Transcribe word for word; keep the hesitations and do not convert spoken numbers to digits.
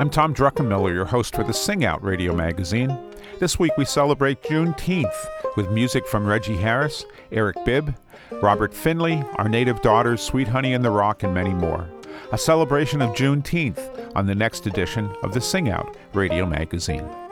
I'm Tom Druckenmiller, your host for the Sing Out radio magazine. This week we celebrate Juneteenth with music from Reggie Harris, Eric Bibb, Robert Finley, Our Native Daughters, Sweet Honey in the Rock, and many more. A celebration of Juneteenth on the next edition of the Sing Out radio magazine.